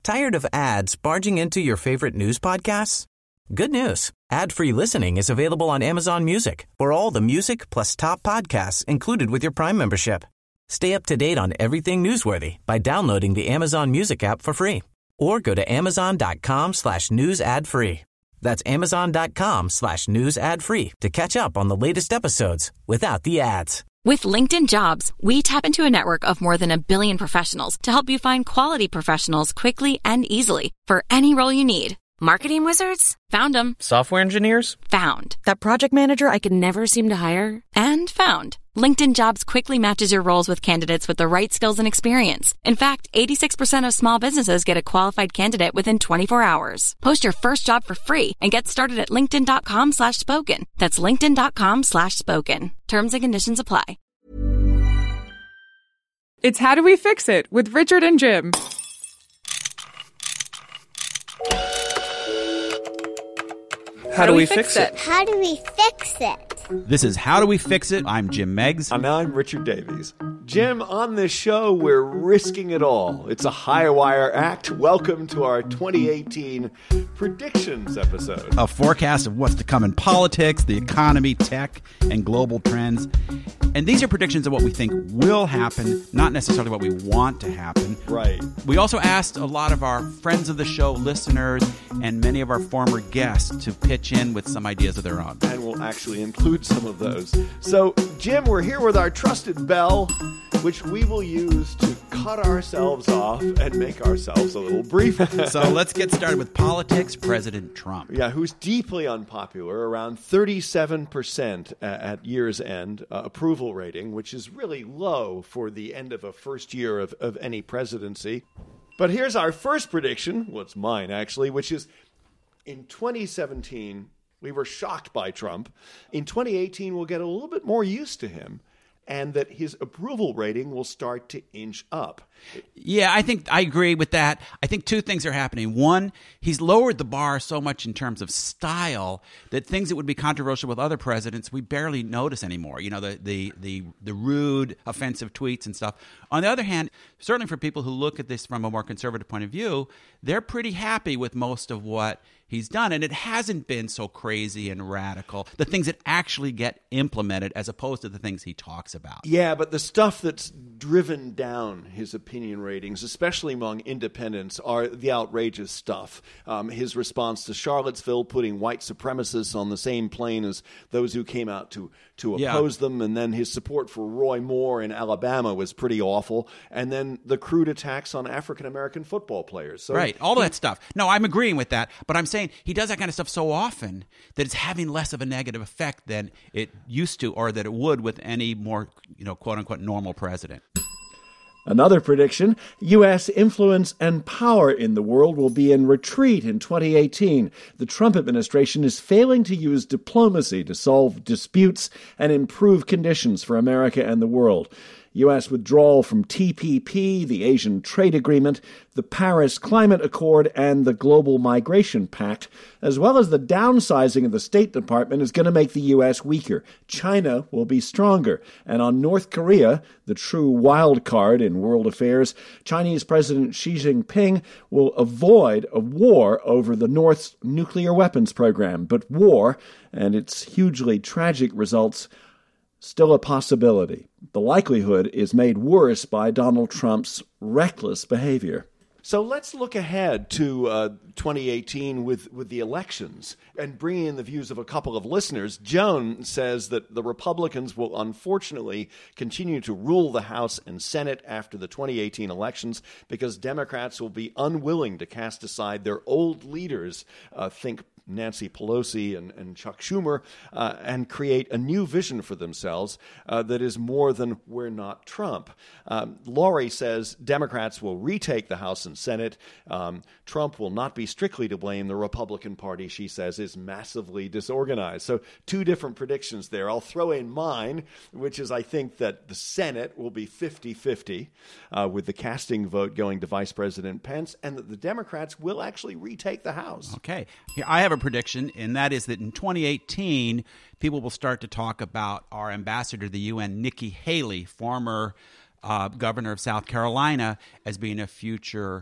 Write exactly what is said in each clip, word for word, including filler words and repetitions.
Tired of ads barging into your favorite news podcasts? Good news. Ad-free listening is available on Amazon Music for all the music plus top podcasts included with your Prime membership. Stay up to date on everything newsworthy by downloading the Amazon Music app for free or go to amazon.com slash news ad free. That's amazon.com slash news ad free to catch up on the latest episodes without the ads. With LinkedIn Jobs, we tap into a network of more than a billion professionals to help you find quality professionals quickly and easily for any role you need. Marketing wizards? Found them. Software engineers? Found. That project manager I could never seem to hire? And found. LinkedIn Jobs quickly matches your roles with candidates with the right skills and experience. In fact, eighty-six percent of small businesses get a qualified candidate within twenty-four hours. Post your first job for free and get started at linkedin.com slash spoken. That's linkedin.com slash spoken. Terms and conditions apply. It's How Do We Fix It with Richard and Jim. How do we fix it? How do we fix it? This is How Do We Fix It? I'm Jim Meggs. And I'm Richard Davies. Jim, on this show, we're risking it all. It's a high-wire act. Welcome to our twenty eighteen predictions episode. A forecast of what's to come in politics, the economy, tech, and global trends. And these are predictions of what we think will happen, not necessarily what we want to happen. Right. We also asked a lot of our friends of the show, listeners, and many of our former guests to pitch in with some ideas of their own. And we'll actually include some of those. So, Jim, we're here with our trusted bell, which we will use to cut ourselves off and make ourselves a little brief. So let's get started with politics. President Trump. Yeah, who's deeply unpopular, around thirty-seven percent at year's end uh, approval rating, which is really low for the end of a first year of, of any presidency. But here's our first prediction, well, it's mine actually, which is in twenty seventeen, we were shocked by Trump. In twenty eighteen, we'll get a little bit more used to him, and that his approval rating will start to inch up. Yeah, I think I agree with that. I think two things are happening. One, he's lowered the bar so much in terms of style that things that would be controversial with other presidents, we barely notice anymore. You know, the the the, the rude, offensive tweets and stuff. On the other hand, certainly for people who look at this from a more conservative point of view, they're pretty happy with most of what he's done. And it hasn't been so crazy and radical, the things that actually get implemented as opposed to the things he talks about. Yeah, but the stuff that's driven down his opinion ratings, especially among independents, are the outrageous stuff. Um, his response to Charlottesville, putting white supremacists on the same plane as those who came out to, to oppose yeah. them, and then his support for Roy Moore in Alabama was pretty awful, and then the crude attacks on African-American football players. So right, all he, that stuff. No, I'm agreeing with that, but I'm saying he does that kind of stuff so often that it's having less of a negative effect than it used to or that it would with any more, you know, quote-unquote normal president. Another prediction, U S influence and power in the world will be in retreat in twenty eighteen. The Trump administration is failing to use diplomacy to solve disputes and improve conditions for America and the world. U S withdrawal from T P P, the Asian Trade Agreement, the Paris Climate Accord, and the Global Migration Pact, as well as the downsizing of the State Department, is going to make the U S weaker. China will be stronger. And on North Korea, the true wild card in world affairs, Chinese President Xi Jinping will avoid a war over the North's nuclear weapons program. But war, and its hugely tragic results, still a possibility. The likelihood is made worse by Donald Trump's reckless behavior. So let's look ahead to uh, twenty eighteen with, with the elections and bring in the views of a couple of listeners. Joan says that the Republicans will unfortunately continue to rule the House and Senate after the twenty eighteen elections because Democrats will be unwilling to cast aside their old leaders, uh, think Nancy Pelosi and, and Chuck Schumer, uh, and create a new vision for themselves uh, that is more than we're not Trump. Um, Laurie says Democrats will retake the House and Senate. Um, Trump will not be strictly to blame. The Republican Party, she says, is massively disorganized. So two different predictions there. I'll throw in mine, which is I think that the Senate will be fifty-fifty uh, with the casting vote going to Vice President Pence, and that the Democrats will actually retake the House. Okay. Here, I have a prediction, and that is that in twenty eighteen, people will start to talk about our ambassador to the U N, Nikki Haley, former uh, governor of South Carolina, as being a future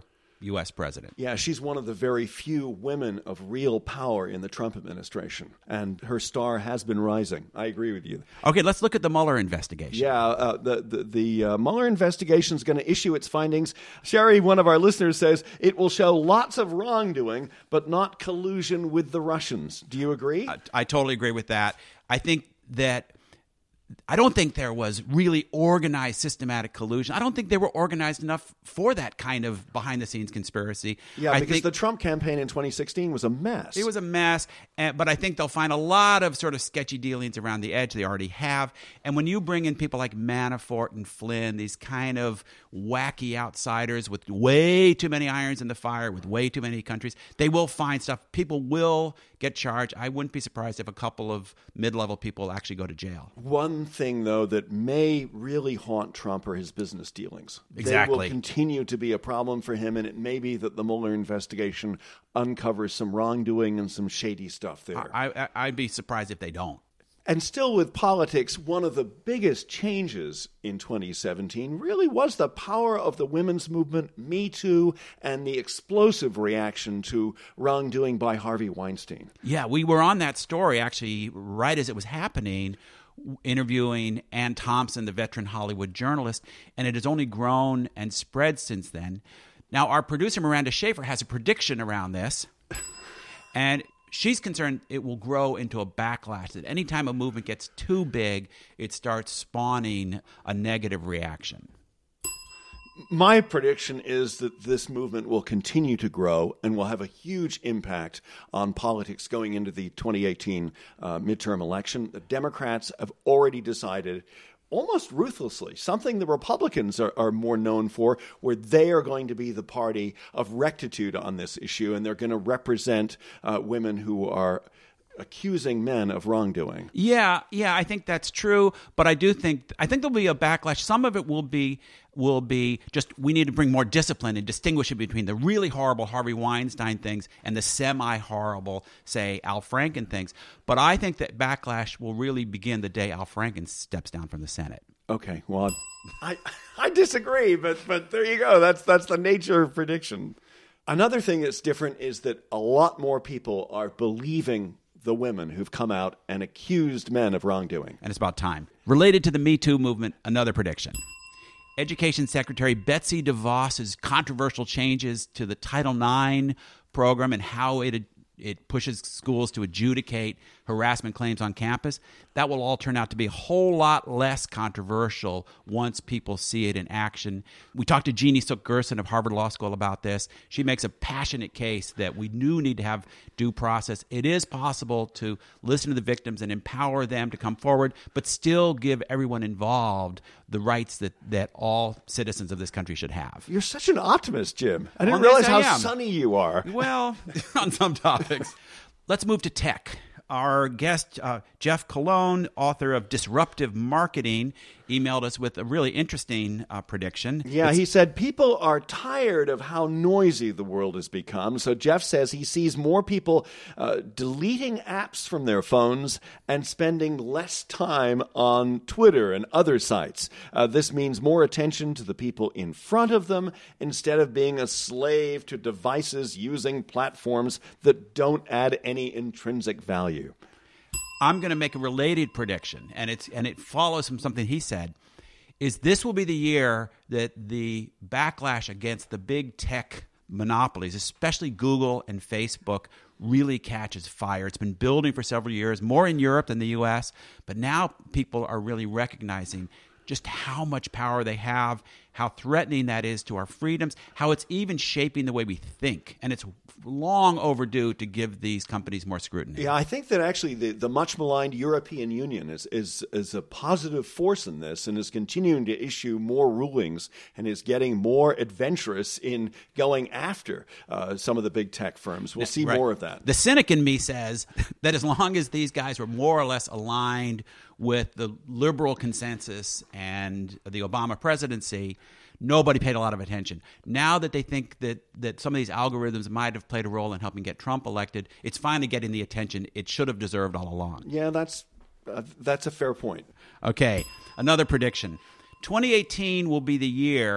U S president. Yeah, she's one of the very few women of real power in the Trump administration, and her star has been rising. I agree with you. Okay, let's look at the Mueller investigation. Yeah, uh, the the, the uh, Mueller investigation is going to issue its findings. Sherry, one of our listeners, says it will show lots of wrongdoing, but not collusion with the Russians. Do you agree? I, I totally agree with that. I think that I don't think there was really organized, systematic collusion. I don't think they were organized enough for that kind of behind-the-scenes conspiracy. Yeah, I because think the Trump campaign in twenty sixteen was a mess. It was a mess, and, but I think they'll find a lot of sort of sketchy dealings around the edge. They already have. And when you bring in people like Manafort and Flynn, these kind of wacky outsiders with way too many irons in the fire, with way too many countries, they will find stuff. People will get charged. I wouldn't be surprised if a couple of mid-level people actually go to jail. One thing, though, that may really haunt Trump are his business dealings. Exactly. They will continue to be a problem for him, and it may be that the Mueller investigation uncovers some wrongdoing and some shady stuff there. I, I, I'd be surprised if they don't. And still with politics, one of the biggest changes in twenty seventeen really was the power of the women's movement, Me Too, and the explosive reaction to wrongdoing by Harvey Weinstein. Yeah, we were on that story actually right as it was happening, interviewing Ann Thompson, the veteran Hollywood journalist, and it has only grown and spread since then. Now, our producer, Miranda Schaefer, has a prediction around this, and she's concerned it will grow into a backlash, that any time a movement gets too big, it starts spawning a negative reaction. My prediction is that this movement will continue to grow and will have a huge impact on politics going into the twenty eighteen uh, midterm election. The Democrats have already decided, almost ruthlessly, something the Republicans are, are more known for, where they are going to be the party of rectitude on this issue, and they're going to represent uh, women who are accusing men of wrongdoing. Yeah, yeah, I think that's true, but I do think I think there'll be a backlash. Some of it will be will be just we need to bring more discipline and distinguish it between the really horrible Harvey Weinstein things and the semi-horrible, say, Al Franken things. But I think that backlash will really begin the day Al Franken steps down from the Senate. Okay, well, I I disagree, but but there you go. That's that's the nature of prediction. Another thing that's different is that a lot more people are believing the women who've come out and accused men of wrongdoing. And it's about time. Related to the Me Too movement, another prediction. Education Secretary Betsy DeVos's controversial changes to the Title nine program and how it it pushes schools to adjudicate harassment claims on campus, that will all turn out to be a whole lot less controversial once people see it in action. We talked to Jeannie Suk Gerson of Harvard Law School about this. She makes a passionate case that we do need to have due process. It is possible to listen to the victims and empower them to come forward, but still give everyone involved the rights that, that all citizens of this country should have. You're such an optimist, Jim. I didn't On realize this how I am. sunny you are. Well, on some topics. Let's move to tech. Our guest, uh, Jeff Colon, author of Disruptive Marketing, emailed us with a really interesting uh, prediction. Yeah, It's- he said people are tired of how noisy the world has become. So Jeff says he sees more people uh, deleting apps from their phones and spending less time on Twitter and other sites. Uh, this means more attention to the people in front of them instead of being a slave to devices using platforms that don't add any intrinsic value. I'm going to make a related prediction, and it's and it follows from something he said, is this will be the year that the backlash against the big tech monopolies, especially Google and Facebook, really catches fire. It's been building for several years, more in Europe than the U S, but now people are really recognizing just how much power they have, how threatening that is to our freedoms, how it's even shaping the way we think. And it's long overdue to give these companies more scrutiny. Yeah, I think that actually the, the much maligned European Union is, is is a positive force in this and is continuing to issue more rulings and is getting more adventurous in going after uh, some of the big tech firms. We'll see Right. more of that. The cynic in me says that as long as these guys were more or less aligned with the liberal consensus and the Obama presidency, nobody paid a lot of attention. Now that they think that, that some of these algorithms might have played a role in helping get Trump elected, it's finally getting the attention it should have deserved all along. Yeah, that's uh, that's a fair point. Okay, another prediction. twenty eighteen will be the year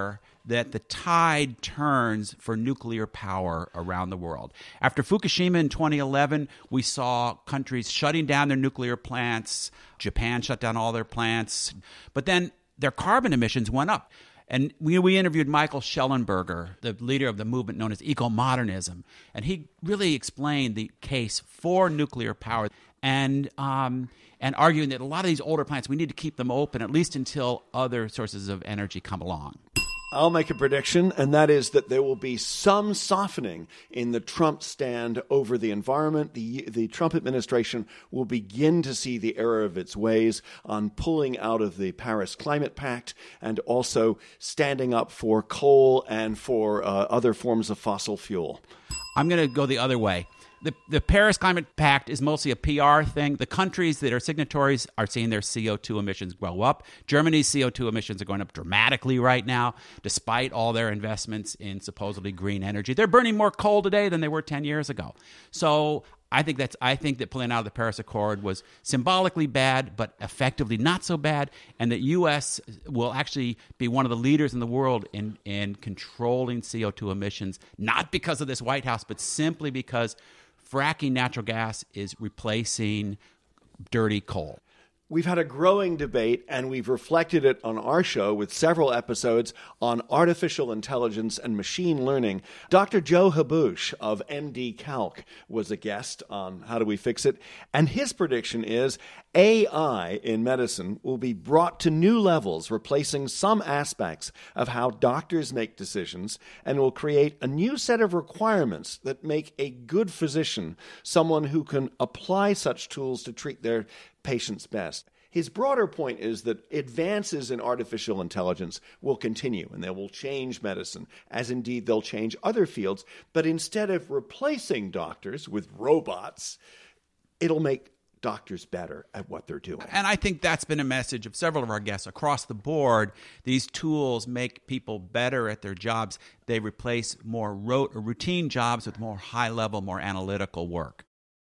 that the tide turns for nuclear power around the world. After Fukushima in twenty eleven, we saw countries shutting down their nuclear plants. Japan shut down all their plants. But then their carbon emissions went up. And we, we interviewed Michael Schellenberger, the leader of the movement known as eco-modernism, and he really explained the case for nuclear power and um, and arguing that a lot of these older plants, we need to keep them open at least until other sources of energy come along. I'll make a prediction, and that is that there will be some softening in the Trump stand over the environment. The, the Trump administration will begin to see the error of its ways on pulling out of the Paris Climate Pact and also standing up for coal and for uh, other forms of fossil fuel. I'm going to go the other way. The, the Paris Climate Pact is mostly a P R thing. The countries that are signatories are seeing their C O two emissions go up. Germany's C O two emissions are going up dramatically right now, despite all their investments in supposedly green energy. They're burning more coal today than they were ten years ago. So I think that's I think that pulling out of the Paris Accord was symbolically bad, but effectively not so bad, and that U S will actually be one of the leaders in the world in, in controlling C O two emissions, not because of this White House, but simply because fracking natural gas is replacing dirty coal. We've had a growing debate, and we've reflected it on our show with several episodes on artificial intelligence and machine learning. Doctor Joe Habush of M D Calc was a guest on How Do We Fix It? And his prediction is A I in medicine will be brought to new levels, replacing some aspects of how doctors make decisions, and will create a new set of requirements that make a good physician someone who can apply such tools to treat their patients best. His broader point is that advances in artificial intelligence will continue, and they will change medicine, as indeed they'll change other fields. But instead of replacing doctors with robots, it'll make doctors better at what they're doing. And I think that's been a message of several of our guests across the board. These tools make people better at their jobs. They replace more ro- routine jobs with more high-level, more analytical work.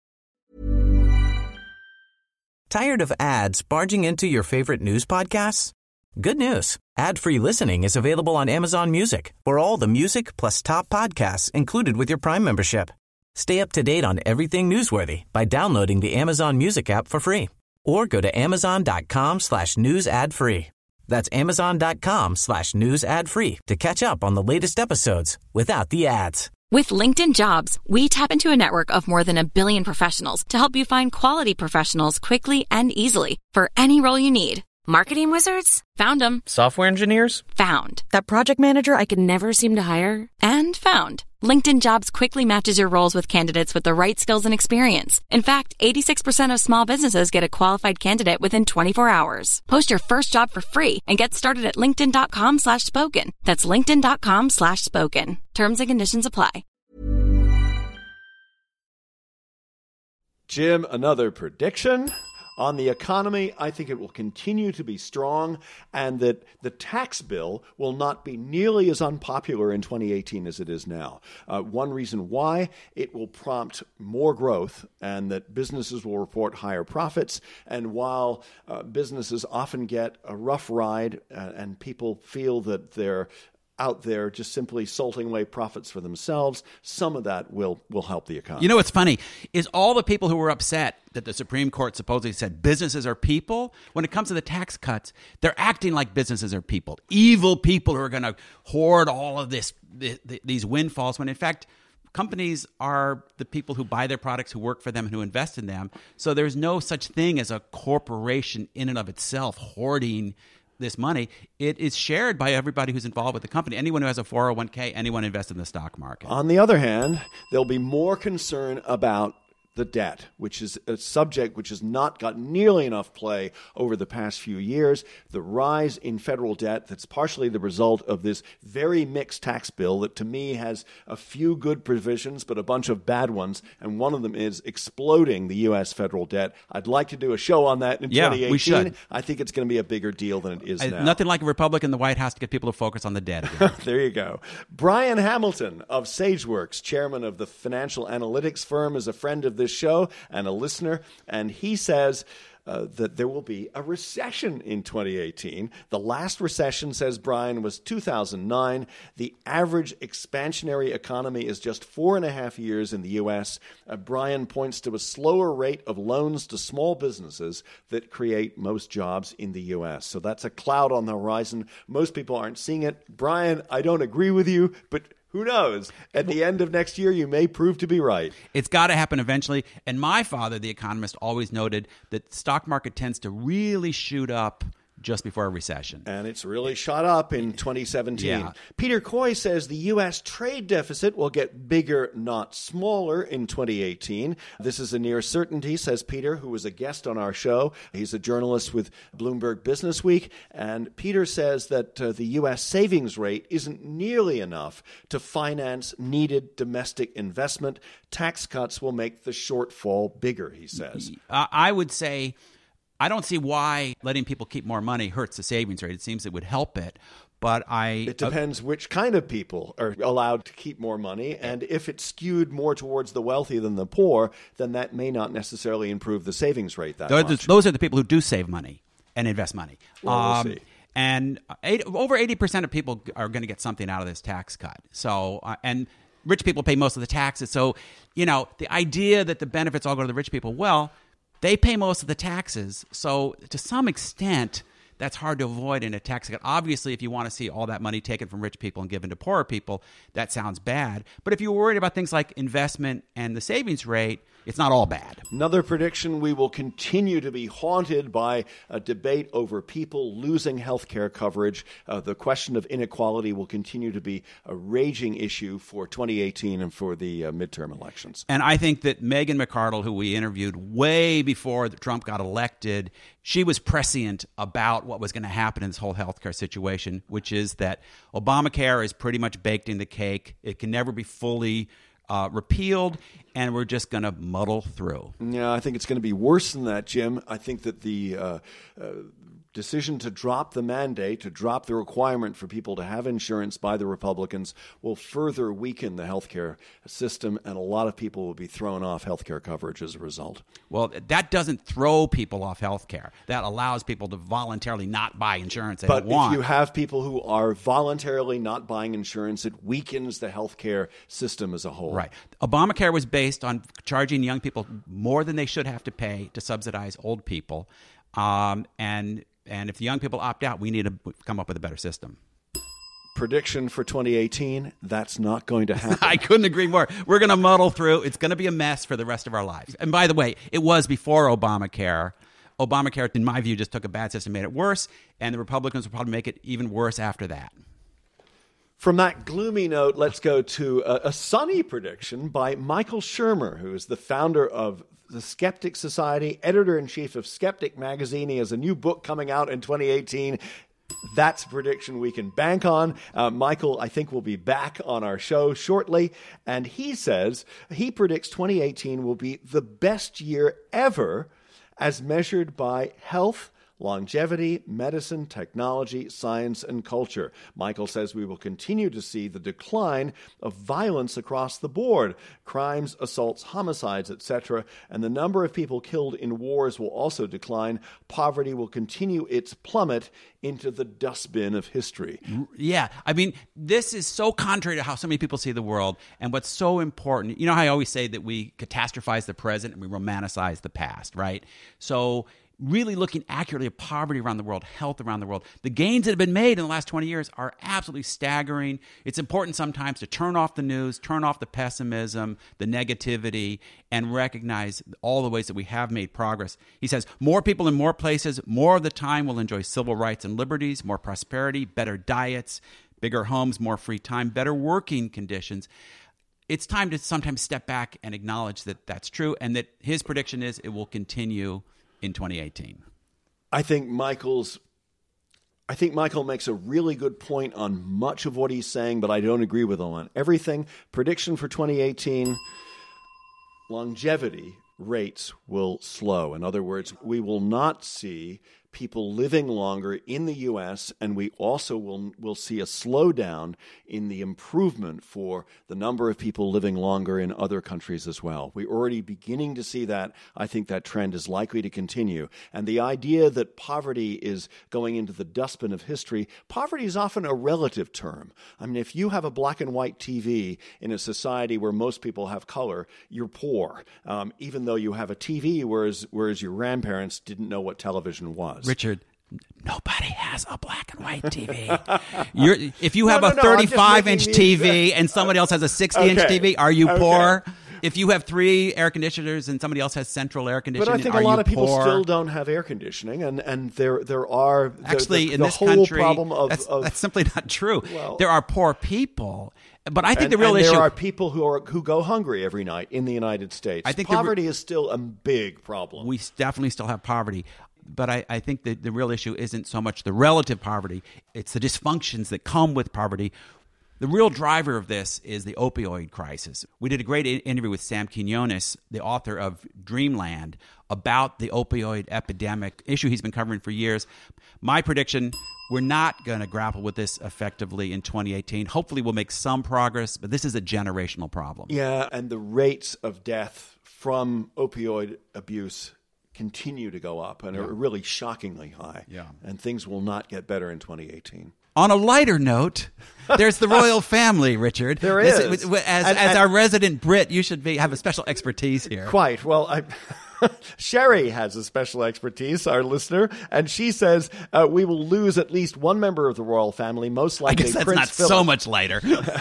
Tired of ads barging into your favorite news podcasts? Good news. Ad-free listening is available on Amazon Music for all the music plus top podcasts included with your Prime membership. Stay up to date on everything newsworthy by downloading the Amazon Music app for free or go to amazon.com slash news ad free. That's amazon.com slash news ad free to catch up on the latest episodes without the ads. With LinkedIn Jobs, we tap into a network of more than a billion professionals to help you find quality professionals quickly and easily for any role you need. Marketing wizards? Found them. Software engineers? Found. That project manager I could never seem to hire? And found. LinkedIn Jobs quickly matches your roles with candidates with the right skills and experience. In fact, eighty-six percent of small businesses get a qualified candidate within twenty-four hours. Post your first job for free and get started at linkedin.com slash spoken. That's linkedin.com slash spoken. Terms and conditions apply. Jim, another prediction on the economy. I think it will continue to be strong, and that the tax bill will not be nearly as unpopular in twenty eighteen as it is now. Uh, one reason why: it will prompt more growth, and that businesses will report higher profits. And while uh, businesses often get a rough ride, uh, and people feel that they're out there just simply salting away profits for themselves, some of that will will help the economy. You know what's funny is all the people who were upset that the Supreme Court supposedly said businesses are people, when it comes to the tax cuts, they're acting like businesses are people. Evil people who are going to hoard all of this, th- th- these windfalls, when in fact companies are the people who buy their products, who work for them, and who invest in them. So there's no such thing as a corporation in and of itself hoarding this money. It is shared by everybody who's involved with the company. Anyone who has a four oh one k, anyone invested in the stock market. On the other hand, there'll be more concern about the debt, which is a subject which has not got nearly enough play over the past few years. The rise in federal debt that's partially the result of this very mixed tax bill that to me has a few good provisions but a bunch of bad ones, and one of them is exploding the U S federal debt. I'd like to do a show on that in yeah, twenty eighteen. We should. I think it's going to be a bigger deal than it is I, now. Nothing like a Republican in the White House to get people to focus on the debt again. There you go. Brian Hamilton of SageWorks, chairman of the financial analytics firm, is a friend of this show and a listener, and he says uh, that there will be a recession in twenty eighteen. The last recession, says Brian, was two thousand nine. The average expansionary economy is just four and a half years in the U S. Uh, Brian points to a slower rate of loans to small businesses that create most jobs in the U S. So that's a cloud on the horizon. Most people aren't seeing it. Brian, I don't agree with you, but who knows? At the end of next year, you may prove to be right. It's got to happen eventually. And my father, the economist, always noted that the stock market tends to really shoot up just before a recession. And it's really shot up in twenty seventeen. Yeah. Peter Coy says the U S trade deficit will get bigger, not smaller, in twenty eighteen. This is a near certainty, says Peter, who was a guest on our show. He's a journalist with Bloomberg Business Week. And Peter says that uh, the U S savings rate isn't nearly enough to finance needed domestic investment. Tax cuts will make the shortfall bigger, he says. Uh, I would say I don't see why letting people keep more money hurts the savings rate. It seems it would help it. But I... It depends uh, which kind of people are allowed to keep more money. And if it's skewed more towards the wealthy than the poor, then that may not necessarily improve the savings rate that those, much. Those are the people who do save money and invest money. Well, um, we'll see. And eight, over eighty percent of people are going to get something out of this tax cut. So, uh, and rich people pay most of the taxes. So, you know, the idea that the benefits all go to the rich people, well, they pay most of the taxes. So to some extent, that's hard to avoid in a tax cut. Obviously, if you want to see all that money taken from rich people and given to poorer people, that sounds bad. But if you're worried about things like investment and the savings rate, it's not all bad. Another prediction, we will continue to be haunted by a debate over people losing health care coverage. Uh, the question of inequality will continue to be a raging issue for twenty eighteen and for the uh, midterm elections. And I think that Megan McArdle, who we interviewed way before Trump got elected, she was prescient about what was going to happen in this whole healthcare situation, which is that Obamacare is pretty much baked in the cake. It can never be fully Uh, repealed, and we're just going to muddle through. Yeah, I think it's going to be worse than that, Jim. I think that the uh, uh, decision to drop the mandate, to drop the requirement for people to have insurance by the Republicans will further weaken the healthcare system, and a lot of people will be thrown off healthcare coverage as a result. Well, that doesn't throw people off healthcare. That allows people to voluntarily not buy insurance they but don't want. But if you have people who are voluntarily not buying insurance, it weakens the healthcare system as a whole. Right. Obamacare was based on charging young people more than they should have to pay to subsidize old people. Um, and And if the young people opt out, we need to come up with a better system. Prediction for twenty eighteen, that's not going to happen. I couldn't agree more. We're going to muddle through. It's going to be a mess for the rest of our lives. And by the way, it was before Obamacare. Obamacare, in my view, just took a bad system, made it worse, and the Republicans will probably make it even worse after that. From that gloomy note, let's go to a, a sunny prediction by Michael Shermer, who is the founder of the Skeptic Society, editor-in-chief of Skeptic Magazine. He has a new book coming out in twenty eighteen. That's a prediction we can bank on. Uh, Michael, I think, will be back on our show shortly. And he says he predicts twenty eighteen will be the best year ever as measured by health, longevity, medicine, technology, science, and culture. Michael says we will continue to see the decline of violence across the board, crimes, assaults, homicides, et cetera, and the number of people killed in wars will also decline. Poverty will continue its plummet into the dustbin of history. Yeah. I mean, this is so contrary to how so many people see the world, and what's so important. You know how I always say that we catastrophize the present and we romanticize the past, right? So really looking accurately at poverty around the world, health around the world. The gains that have been made in the last twenty years are absolutely staggering. It's important sometimes to turn off the news, turn off the pessimism, the negativity, and recognize all the ways that we have made progress. He says, more people in more places, more of the time will enjoy civil rights and liberties, more prosperity, better diets, bigger homes, more free time, better working conditions. It's time to sometimes step back and acknowledge that that's true, and that his prediction is it will continue in twenty eighteen. I think Michael's I think Michael makes a really good point on much of what he's saying, but I don't agree with him on everything. Prediction for twenty eighteen, longevity rates will slow. In other words, we will not see people living longer in the U S, and we also will will see a slowdown in the improvement for the number of people living longer in other countries as well. We're already beginning to see that. I think that trend is likely to continue. And the idea that poverty is going into the dustbin of history, poverty is often a relative term. I mean, if you have a black and white T V in a society where most people have color, you're poor, um, even though you have a T V, whereas whereas your grandparents didn't know what television was. Richard, nobody has a black and white T V. You're, if you have no, a no, thirty-five inch T V and somebody else has a sixty inch Okay. T V, are you Okay. poor? If you have three air conditioners and somebody else has central air conditioning, But I think are a lot you of people poor? still don't have air conditioning, and, and there there are the, Actually, the, in the this whole country, problem of, that's, of that's simply not true. Well- there are poor people, but I think and, the real and issue. there are people who are who go hungry every night in the United States. I think the re- poverty is still a big problem. we definitely still have poverty. But I, I think that the real issue isn't so much the relative poverty, it's the dysfunctions that come with poverty. The real driver of this is the opioid crisis. We did a great i- interview with Sam Quinones, the author of Dreamland, about the opioid epidemic, issue he's been covering for years. My prediction, we're not going to grapple with this effectively in twenty eighteen. Hopefully we'll make some progress, but this is a generational problem. Yeah, and the rates of death from opioid abuse continue to go up and are really shockingly high. Yeah. And things will not get better in twenty eighteen. On a lighter note, there's the royal family, Richard. There This- is. As, And- as and- our resident Brit, you should be, have a special expertise here. Quite. Well, I, Sherry has a special expertise, our listener, and she says uh, we will lose at least one member of the royal family, most I likely guess that's Prince not Philip. so much lighter.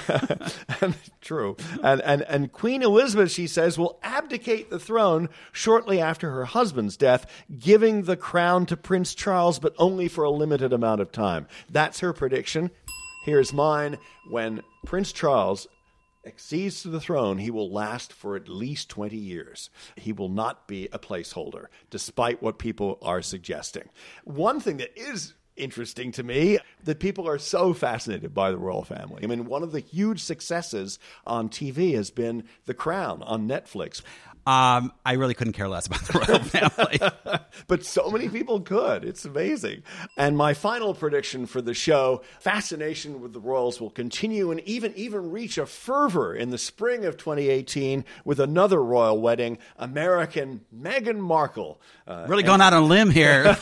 True. And, and, and Queen Elizabeth, she says, will abdicate the throne shortly after her husband's death, giving the crown to Prince Charles, but only for a limited amount of time. That's her prediction. Here's mine. When Prince Charles accedes to the throne, he will last for at least twenty years. He will not be a placeholder, despite what people are suggesting. One thing that is interesting to me, that people are so fascinated by the royal family. I mean, one of the huge successes on T V has been The Crown on Netflix. Um, I really couldn't care less about the royal family. But so many people could. It's amazing. And my final prediction for the show, fascination with the royals will continue and even even reach a fervor in the spring of twenty eighteen with another royal wedding, American Meghan Markle. Uh, Really going out on a limb here.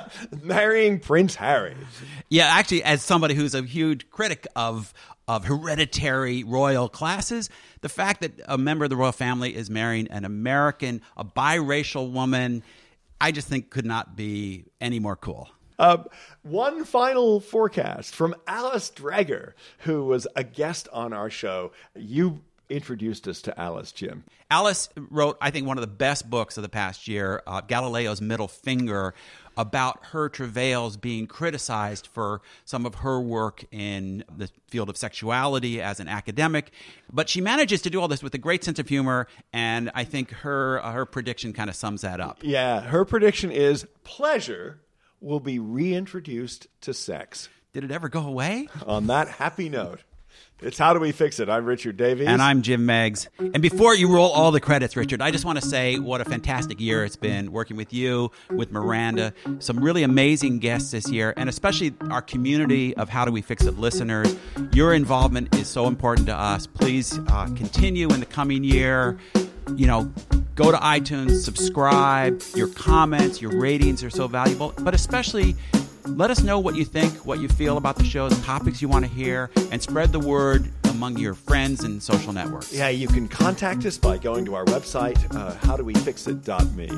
marrying Prince Harry. Yeah, actually, as somebody who's a huge critic of of hereditary royal classes, the fact that a member of the royal family is marrying an American, a biracial woman, I just think could not be any more cool. Uh, one final forecast from Alice Dreger, who was a guest on our show. You introduced us to Alice, Jim. Alice wrote, I think, one of the best books of the past year, uh, Galileo's Middle Finger, about her travails being criticized for some of her work in the field of sexuality as an academic. But she manages to do all this with a great sense of humor, and I think her uh, her prediction kind of sums that up. Yeah, her prediction is pleasure will be reintroduced to sex. Did it ever go away? On that happy note, it's How Do We Fix It? I'm Richard Davies. And I'm Jim Meggs. And before you roll all the credits, Richard, I just want to say what a fantastic year it's been working with you, with Miranda, some really amazing guests this year, and especially our community of How Do We Fix It listeners. Your involvement is so important to us. Please uh, continue in the coming year. You know, go to iTunes, subscribe. Your comments, your ratings are so valuable, but especially let us know what you think, what you feel about the show, the topics you want to hear, and spread the word among your friends and social networks. Yeah, you can contact us by going to our website, uh, how do we fix it dot me.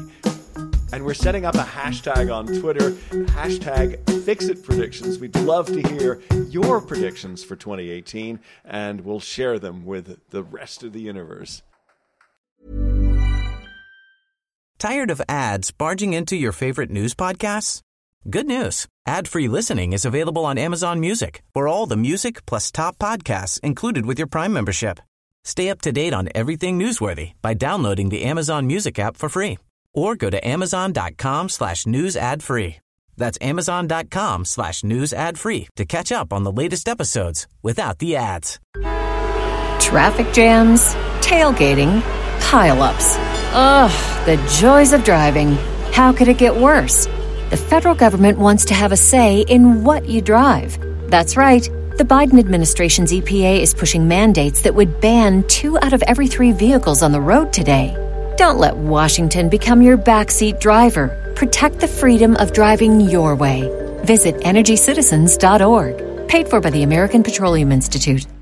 And we're setting up a hashtag on Twitter, hashtag FixItPredictions. We'd love to hear your predictions for twenty eighteen, and we'll share them with the rest of the universe. Tired of ads barging into your favorite news podcasts? Good news. Ad-free listening is available on Amazon Music for all the music plus top podcasts included with your Prime membership. Stay up to date on everything newsworthy by downloading the Amazon Music app for free or go to amazon.com slash news ad free. That's amazon.com slash news ad free to catch up on the latest episodes without the ads. Traffic jams, tailgating, pile-ups. Ugh, the joys of driving. How could it get worse? the federal government wants to have a say in what you drive. That's right. The Biden administration's E P A is pushing mandates that would ban two out of every three vehicles on the road today. Don't let Washington become your backseat driver. Protect the freedom of driving your way. Visit energy citizens dot org. Paid for by the American Petroleum Institute.